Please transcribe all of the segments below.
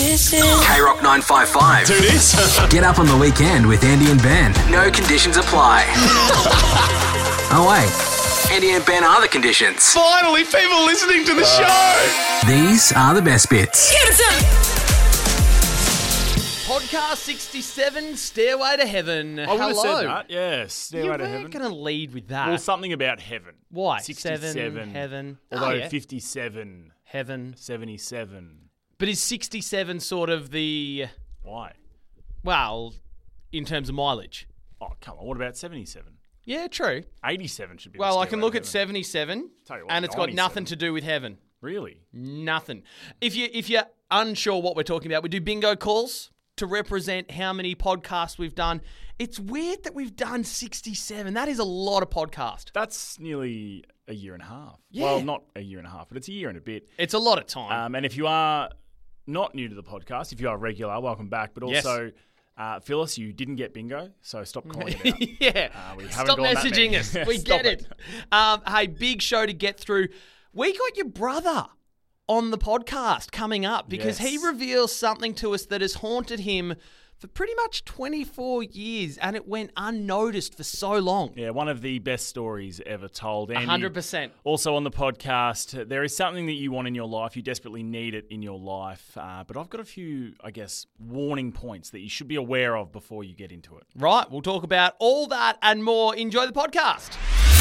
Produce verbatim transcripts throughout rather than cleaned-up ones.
This is K-Rock nine five five. Do this. Get up on the weekend with Andy and Ben. No conditions apply. Oh, wait. Andy and Ben are the conditions. Finally, people listening to the show. These are the best bits. Podcast sixty-seven, Stairway to Heaven. I would have Hello. said that. Yes, Stairway You to weren't Heaven. going to lead with that. Well, something about heaven. Why? sixty-seven. Seven, heaven. Although Oh, yeah. fifty-seven, Heaven. seventy-seven. But is sixty-seven sort of the, Why? well, in terms of mileage? Oh, come on. What about seventy-seven? Yeah, true. eighty-seven should be the Well, I can Stairway look to at Heaven. seventy-seven, Tell you what, and it's got ninety-seven. nothing to do with heaven. Really? Nothing. If you if you're unsure what we're talking about, we do bingo calls to represent how many podcasts we've done. It's weird that we've done sixty-seven. That is a lot of podcast. That's nearly a year and a half. Yeah. Well, not a year and a half, but it's a year and a bit. It's a lot of time. Um, and if you are not new to the podcast, if you are regular, welcome back. But Yes. also, uh, Phyllis, you didn't get bingo, so stop calling it out. yeah. Uh, we haven't Stop gone that messaging many. us. We Stop get it. Um, hey, big show to get through. We got your brother on the podcast coming up because he Yes. reveals something to us that has haunted him for pretty much twenty-four years, and it went unnoticed for so long. Yeah, one of the best stories ever told. Andy, one hundred percent. Also on the podcast, there is something that you want in your life. You desperately need it in your life. Uh, but I've got a few, I guess, warning points that you should be aware of before you get into it. Right, we'll talk about all that and more. Enjoy the podcast.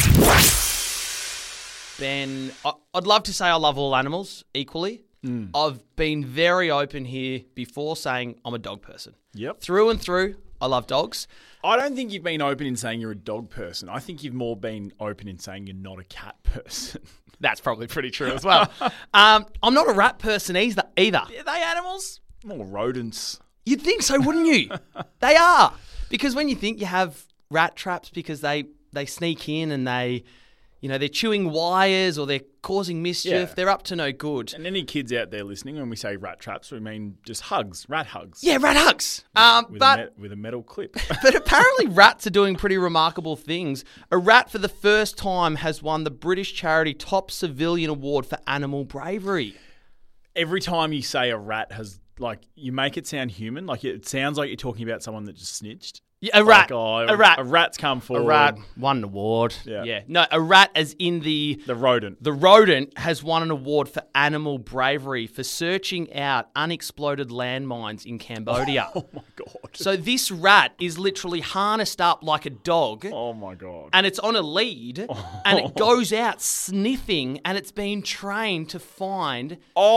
Ben, I- I'd love to say I love all animals equally. Mm. I've been very open here before saying I'm a dog person. Yep. Through and through, I love dogs. I don't think you've been open in saying you're a dog person. I think you've more been open in saying you're not a cat person. That's probably pretty true as well. um, I'm not a rat person either. either. Are they animals? More rodents. You'd think so, wouldn't you? They are. Because when you think you have rat traps because they, they sneak in and they, you know, they're chewing wires or they're causing mischief, Yeah. they're up to no good. And any kids out there listening, when we say rat traps, we mean just hugs, rat hugs. Yeah, rat hugs. Um, With, but a, met- with a metal clip. But apparently rats are doing pretty remarkable things. A rat for the first time has won the British charity Top Civilian Award for Animal Bravery. Every time you say a rat has, like, you make it sound human. Like, it sounds like you're talking about someone that just snitched. Yeah, a rat. Like, oh, a rat. A rat's come forward. A rat won an award. Yeah. yeah. No, a rat as in the... The rodent. The rodent has won an award for animal bravery for searching out unexploded landmines in Cambodia. Oh, my God. So this rat is literally harnessed up like a dog. Oh, my God. And it's on a lead, and it goes out sniffing, and it's been trained to find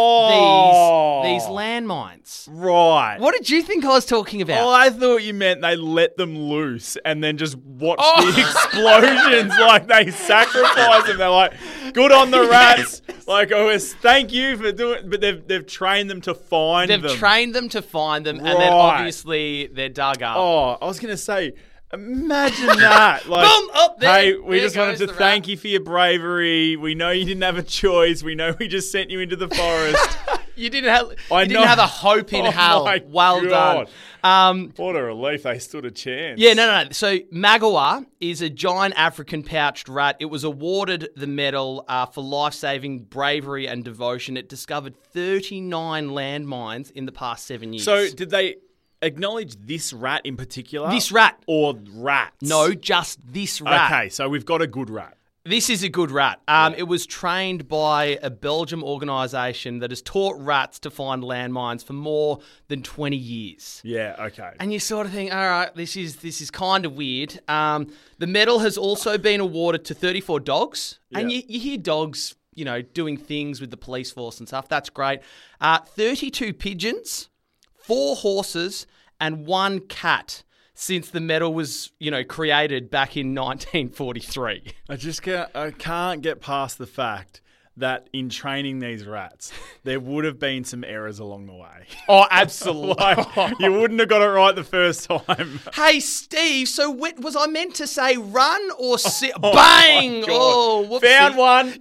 Oh. these these landmines. Right. What did you think I was talking about? Oh, I thought you meant they let them loose and then just watch Oh. the explosions. Like, they sacrifice them. They're like, good on the rats. Like, oh, thank you for doing. But they've they've trained them to find They've them. trained them to find them, and then Right. obviously they're dug up. Oh, I was gonna say, imagine that. Like, Boom, up there. hey, we There just wanted goes to the thank rat. you for your bravery. We know you didn't have a choice. We know we just sent you into the forest. You didn't have I you didn't know. have a hope in Oh hell. my Well God. done. Um, What a relief they stood a chance. Yeah, no, no, no. So Magawa is a giant African pouched rat. It was awarded the medal uh, for life-saving bravery and devotion. It discovered thirty-nine landmines in the past seven years. So did they acknowledge this rat in particular? This rat. Or rats? No, just this rat. Okay, so we've got a good rat. This is a good rat. Um, It was trained by a Belgium organisation that has taught rats to find landmines for more than twenty years. Yeah, okay. And you sort of think, all right, this is this is kind of weird. Um, the medal has also been awarded to thirty-four dogs. And Yeah. you, you hear dogs, you know, doing things with the police force and stuff. That's great. Uh, thirty-two pigeons, four horses, and one cat since the medal was, you know, created back in nineteen forty-three. I just can't, I can't get past the fact that in training these rats, there would have been some errors along the way. Oh, absolutely. Like, you wouldn't have got it right the first time. Hey, Steve, so wh- was I meant to say run or sit? Oh, Bang! my God. Oh, whoopsie. Found one.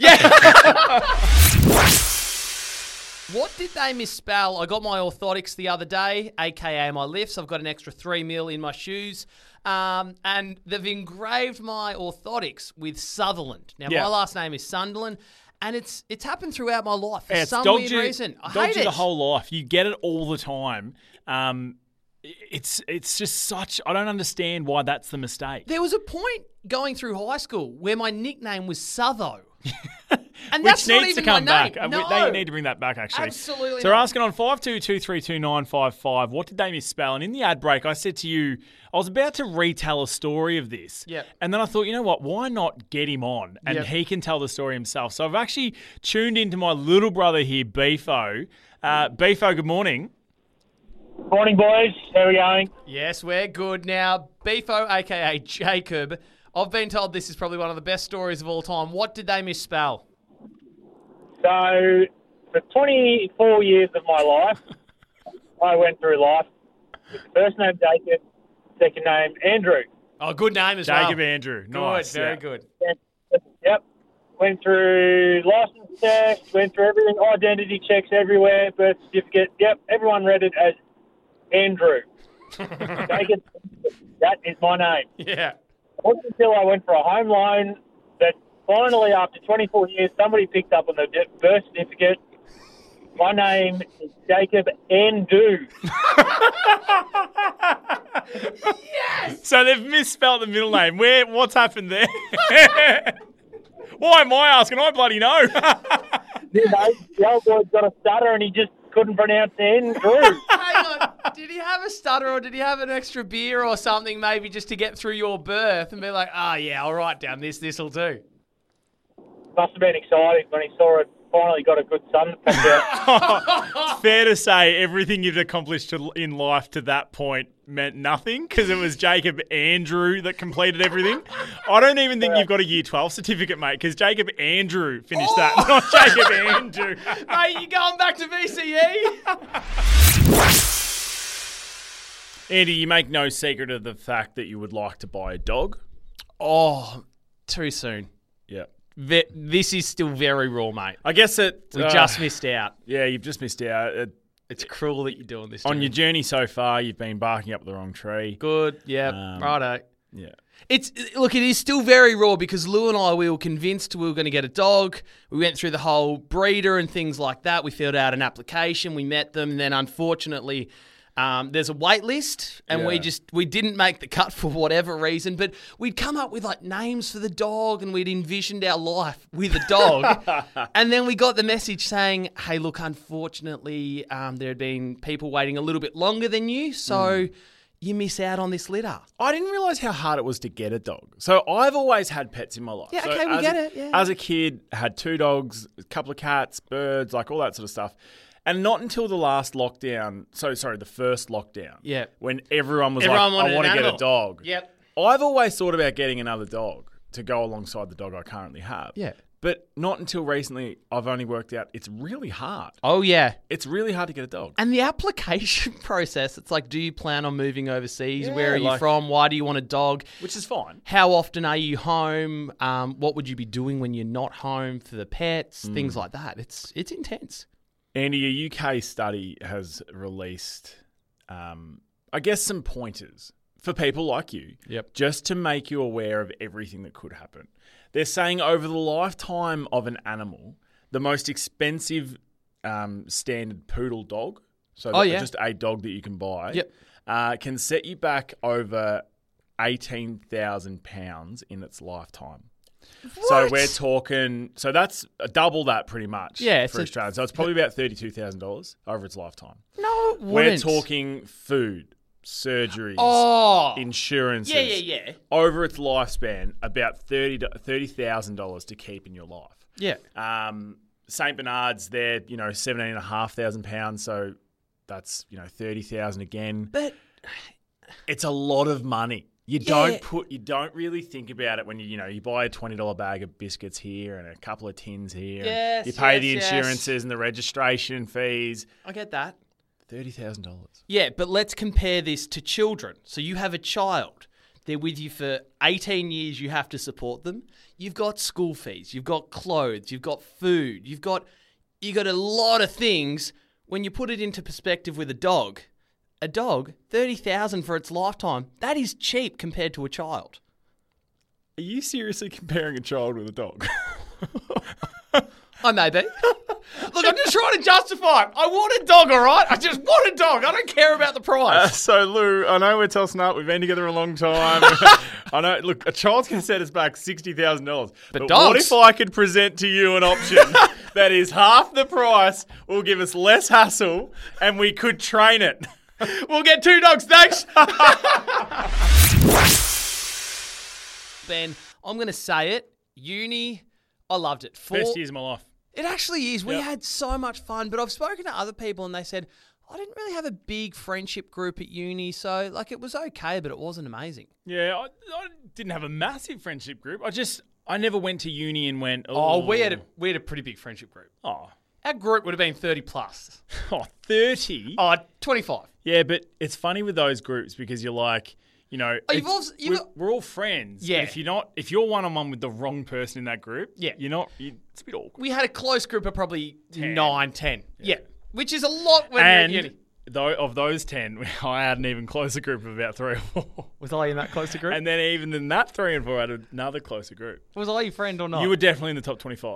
Yeah. What did they misspell? I got my orthotics the other day, aka my lifts. I've got an extra three mil in my shoes. Um, and they've engraved my orthotics with Sutherland. Now, Yeah. my last name is Sunderland. and it's it's happened throughout my life for Yeah, it's some dogged weird you, reason. I dogged hate you it. the whole life. You get it all the time. Um, it's it's just such. I don't understand why that's the mistake. There was a point going through high school where my nickname was Southo. And Which that's not needs to even come my back. name. Uh, No. They need to bring that back, actually. Absolutely So we're not. asking on five two two three two nine five five, what did they misspell? And in the ad break, I said to you, I was about to retell a story of this. Yep. And then I thought, you know what? Why not get him on? And Yep. he can tell the story himself. So I've actually tuned into my little brother here, Beefo. Uh, Beefo, good morning. Morning, boys. How are we going? Yes, we're good now. Beefo, a k a. Jacob. I've been told this is probably one of the best stories of all time. What did they misspell? So, for twenty-four years of my life, I went through life with the first name Jacob, second name Andrew. Oh, good name as well. Jacob Andrew. Good, Nice. very yeah. good. Yep. Went through license checks, went through everything, identity checks everywhere, birth certificate. Yep, everyone read it as Andrew. Jacob, that is my name. Yeah. It wasn't until I went for a home loan that finally, after twenty-four years, somebody picked up on the de- birth certificate. My name is Jacob Andrew. So they've misspelled the middle name. Where? What's happened there? Why am I asking? I bloody know. You know, the old boy's got a stutter and he just couldn't pronounce Andrew. Hang on. Did he have a stutter or did he have an extra beer or something maybe just to get through your birth and be like, oh, yeah, I'll write down this, this'll do? Must have been exciting when he saw it finally got a good son to pop out. Fair to say, everything you've accomplished to, in life to that point meant nothing because it was Jacob Andrew that completed everything. I don't even think you've got a Year twelve certificate, mate, because Jacob Andrew finished that, not Jacob Andrew. Mate, you going back to V C E? Andy, you make no secret of the fact that you would like to buy a dog. Oh, too soon. Yeah. Ve- This is still very raw, mate. I guess it... We uh, just missed out. Yeah, you've just missed out. It, It's cruel that you're doing this. on to me. your journey so far, you've been barking up the wrong tree. Good, yeah, Um, righto. Yeah. It's look, it is still very raw because Lou and I we were convinced we were going to get a dog. We went through the whole breeder and things like that. We filled out an application, we met them, and then unfortunately, um, there's a wait list, and we Yeah. just we didn't make the cut for whatever reason. But we'd come up with like names for the dog, and we'd envisioned our life with a dog. And then we got the message saying, "Hey, look, unfortunately, um, there had been people waiting a little bit longer than you, so." You miss out on this litter. I didn't realise how hard it was to get a dog. So I've always had pets in my life. Yeah, So okay, we as get a- it, yeah. As a kid, had two dogs, a couple of cats, birds, like all that sort of stuff. And not until the last lockdown, so sorry, the first lockdown. Yeah. When everyone was Everyone like, wanted I want an to get a animal. dog. Yep. I've always thought about getting another dog to go alongside the dog I currently have. Yeah. But not until recently, I've only worked out it's really hard. Oh, yeah. It's really hard to get a dog. And the application process, it's like, do you plan on moving overseas? Yeah, Where are you like- from? Why do you want a dog? Which is fine. How often are you home? Um, what would you be doing when you're not home for the pets? Mm. Things like that. It's it's intense. Andy, a U K study has released, um, I guess, some pointers for people like you, Yep. just to make you aware of everything that could happen. They're saying over the lifetime of an animal, the most expensive um, standard poodle dog, so Oh, that- yeah. just a dog that you can buy, Yep. uh, can set you back over eighteen thousand pounds in its lifetime. So we're talking, so that's double that pretty much Yeah, it's for a- Australians. So it's probably about thirty-two thousand dollars over its lifetime. No, it We're wouldn't. talking food, surgeries, Oh. insurances. Yeah, yeah, yeah. Over its lifespan, about thirty thousand dollars to keep in your life. Yeah. Um, Saint Bernard's, they're, you know, seventeen and a half thousand pounds. So that's, you know, thirty thousand again. But It's a lot of money. You Yeah. don't put, you don't really think about it when you, you know, you buy a twenty dollar bag of biscuits here and a couple of tins here. and Yes, you pay yes, the yes. insurances and the registration fees. I get that. Thirty thousand dollars. Yeah, but let's compare this to children. So you have a child. They're with you for eighteen years. You have to support them. You've got school fees. You've got clothes. You've got food. You've got you got a lot of things. When you put it into perspective with a dog, a dog, thirty thousand for its lifetime, that is cheap compared to a child. Are you seriously comparing a child with a dog? I may be. Look, I'm just trying to justify it. I want a dog, all right? I just want a dog. I don't care about the Uh, price. so, Lou, I know we're tossing up. We've been together a long time. I know. Look, a child's going to set us back sixty thousand dollars. But, what dogs- if I could present to you an option that is half the price, will give us less hassle, and we could train it? We'll get two dogs, thanks. Ben, I'm going to say it. Uni, I loved it. Four, Best years of my life. It actually is. We Yep. had so much fun, but I've spoken to other people and they said, I didn't really have a big friendship group at uni, so like it was okay, but it wasn't amazing. Yeah, I, I didn't have a massive friendship group. I just, I never went to uni and went, Oh, oh, we had a we had a pretty big friendship group. oh, Our group would have been thirty plus. oh, thirty. Oh, twenty-five. Yeah, but it's funny with those groups because you're like, you know, Oh, you've it's- also- you've- we're, we're all friends. Yeah. But if you're not, if you're one on one with the wrong person in that group, Yeah. you're not. You, it's a bit awkward. We had a close group of probably Ten. nine, ten. Yeah. Which is a lot when and you're at uni. though of those ten, I had an even closer group of about three or four. Was I in that closer group? And then even in that three and four, I had another closer group. was I your friend or not? You were definitely in the top twenty-five.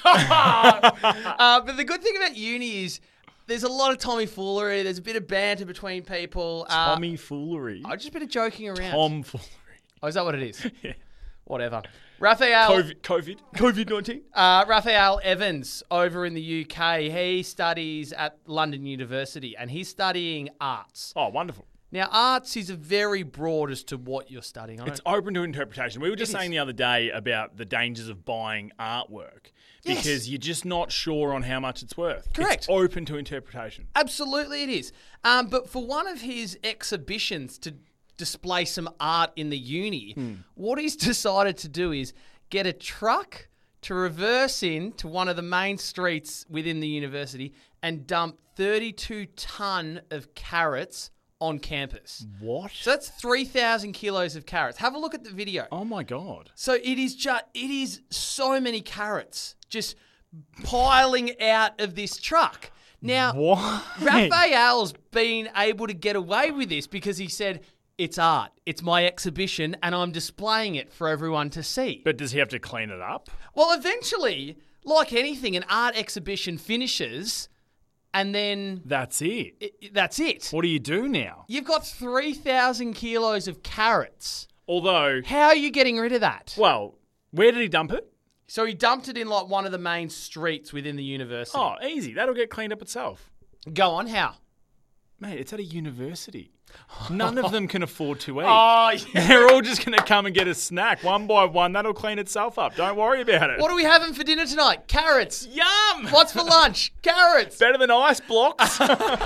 Uh, but the good thing about uni is there's a lot of tomfoolery. There's a bit of banter between people. Uh, Tommy foolery. I just a bit of joking around. Tomfoolery. Oh, is that what it is? Yeah. Whatever. Raphael. COVID. COVID. COVID nineteen. Uh, Raphael Evans over in the U K. He studies at London University and he's studying arts. Oh, wonderful. Now, arts is a very broad as to what you're studying. I It's don't- open to interpretation. We were just It saying is. the other day about the dangers of buying artwork Yes. because you're just not sure on how much it's worth. Correct. It's open to interpretation. Absolutely it is. Um, but for one of his exhibitions to display some art in the uni, Hmm. what he's decided to do is get a truck to reverse in to one of the main streets within the university and dump thirty-two tonne of carrots on campus. What? So that's three thousand kilos of carrots. Have a look at the video. Oh my God. So it is just, it is so many carrots just piling out of this truck. Now, What? Raphael's been able to get away with this because he said, it's art, it's my exhibition, and I'm displaying it for everyone to see. But does he have to clean it up? Well, eventually, like anything, an art exhibition finishes, and then That's it. i i- that's it. What do you do now? You've got three thousand kilos of carrots. Although, How are you getting rid of that? well, where did he dump it? So he dumped it in like one of the main streets within the university. Oh, easy. That'll get cleaned up itself. Go on, how? Mate, it's at a university. None of them can afford to eat. Oh, yeah. They're all just going to come and get a snack one by one. That'll clean itself up. Don't worry about it. What are we having for dinner tonight? Carrots. Yum! What's for lunch? Carrots. Better than ice blocks.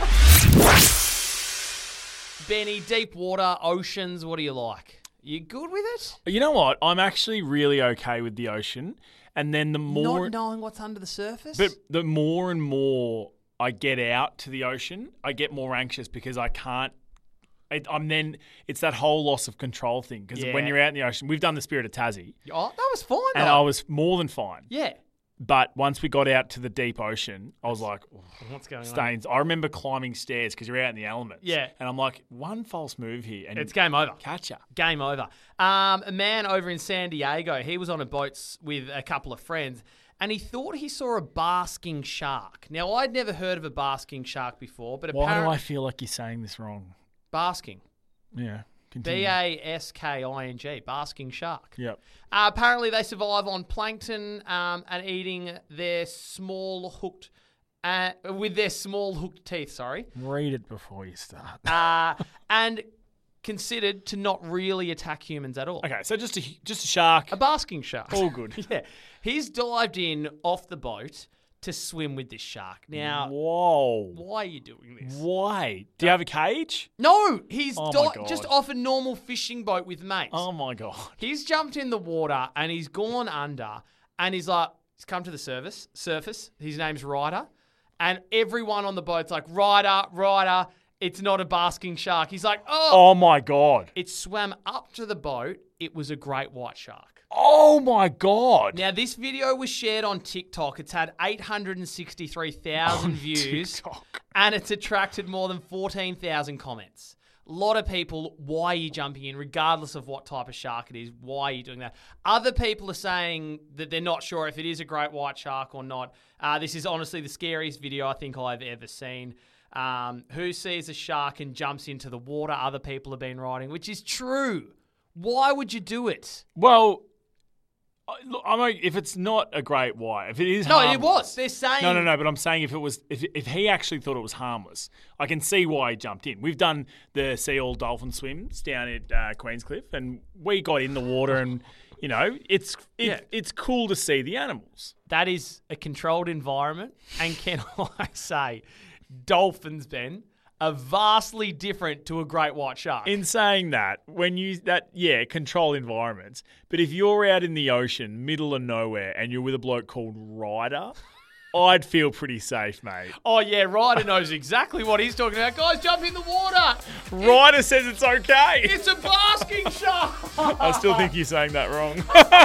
Benny, deep water, oceans, what do you like? You good with it? You know what? I'm actually really okay with the ocean. And then the more, Not knowing what's under the surface? but the more and more I get out to the ocean, I get more anxious because I can't. It, I'm then it's that whole loss of control thing because when Yeah. you're out in the ocean, we've done the Spirit of Tassie, Oh, that was fine, and though. I was more than fine. Yeah. But once we got out to the deep ocean, I was like, oh, What's going stains. I remember climbing stairs because you're out in the elements. Yeah. and I'm like, one false move here, and It's game over. catch ya. Game over. Um, a man over in San Diego, he was on a boat s- with a couple of friends, and he thought he saw a basking shark. Now, I'd never heard of a basking shark before, but Why do apparently... I feel like you're saying this wrong? Basking. Yeah, B continue. A S K I N G. Basking shark. Yep. Uh, apparently, they survive on plankton um, and eating their small hooked... Uh, with their small hooked teeth, sorry. Read it before you start. Uh, and considered to not really attack humans at all. Okay, so just a just a shark. A basking shark. All good. Yeah. He's dived in off the boat to swim with this shark. Now, Whoa. why are you doing this? Why? Do you have a cage? No, he's Oh di- my God. just off a normal fishing boat with mates. Oh my God. He's jumped in the water and he's gone under and he's like, he's come to the surface, surface. His name's Ryder. And everyone on the boat's like, Ryder, Ryder, it's not a basking shark. He's like, oh. Oh my God. It swam up to the boat. It was a great white shark. Oh my God. Now, this video was shared on TikTok. It's had eight hundred sixty-three thousand views TikTok. and it's attracted more than fourteen thousand comments. A lot of people, why are you jumping in, regardless of what type of shark it is? Why are you doing that? Other people are saying that they're not sure if it is a great white shark or not. Uh, this is honestly the scariest video I think I've ever seen. Um, who sees a shark and jumps into the water? Other people have been writing, which is true. Why would you do it? Well, I- look, I'm like, if it's not a great white, if it is No, it harmless- was. They're saying... No, no, no. But I'm saying if it was, if if he actually thought it was harmless, I can see why he jumped in. We've done the sea all dolphin swims down at uh, Queenscliff, and we got in the water, and you know, it's it, Yeah. it's cool to see the animals. That is a controlled environment. And can I say, dolphins, Ben, are vastly different to a great white shark. In saying that, when you that yeah, controlled environments. But if you're out in the ocean, middle of nowhere, and you're with a bloke called Ryder, I'd feel pretty safe, mate. Oh, yeah, Ryder knows exactly what he's talking about. Guys, jump in the water. Ryder says it's okay. It's a basking shark. I still think you're saying that wrong.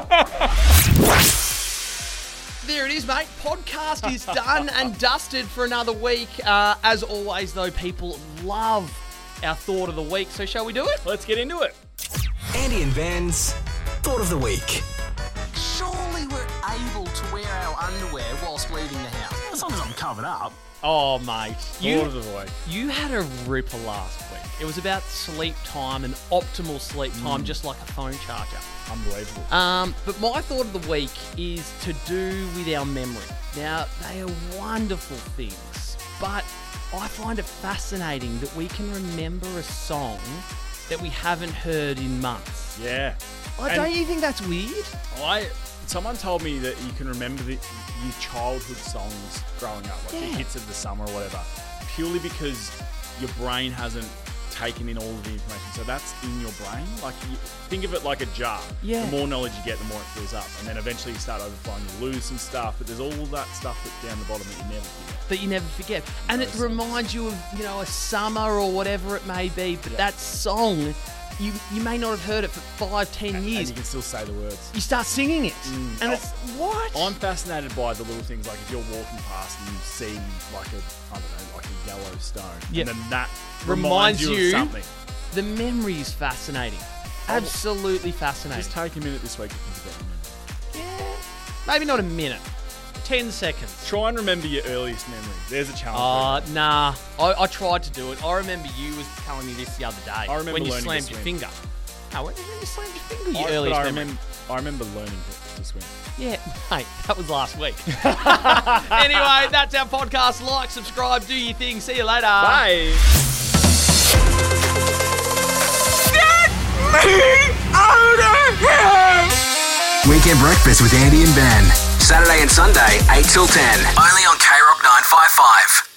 There it is, mate. Podcast is done and dusted for another week. Uh, as always, though, people love our thought of the week. So shall we do it? Let's get into it. Andy and Ben's Thought of the Week. Surely we're able to wear our underwear whilst leaving the house. As long as I'm covered up. Oh, mate. You, Thought of the week. you had a ripper last week. It was about sleep time and optimal sleep time, just like a phone charger. Unbelievable. Um, but my thought of the week is to do with our memory. Now, they are wonderful things, but I find it fascinating that we can remember a song that we haven't heard in months. Yeah. Oh, And- don't you think that's weird? I someone told me that you can remember the, your childhood songs growing up, like Yeah. your hits of the summer or whatever, purely because your brain hasn't taken in all of the information. So that's in your brain. Like you, think of it like a jar. Yeah. The more knowledge you get, the more it fills up, and then eventually you start overflowing. You lose some stuff, but there's all that stuff that's down the bottom that you never forget. That you never forget. And it reminds you of, you know, a summer or whatever it may be, but that song, you you may not have heard it for five, ten And, years. and you can still say the words. You start singing it. Mm. And Oh. it's, what? I'm fascinated by the little things, like if you're walking past and you see like a, I don't know, like a yellow stone, Yeah. and then that Reminds reminds, you, you- of something. The memory is fascinating. Absolutely fascinating. Just take a minute this week to think about your memory. Yeah. Maybe not a minute. Ten seconds. Try and remember your earliest memory. There's a Uh, challenge. nah. I, I tried to do it. I remember you was telling me this the other day. I remember when you learning to slammed your swim. finger. Oh, when did you slam your finger? I, Your but earliest I memory. remember, I remember learning to, to swim. Yeah, mate, that was last week. Anyway, that's our podcast. Like, subscribe, do your thing. See you later. Bye. Weekend Breakfast with Andy and Ben. Saturday and Sunday, eight till ten. Only on K Rock nine five five.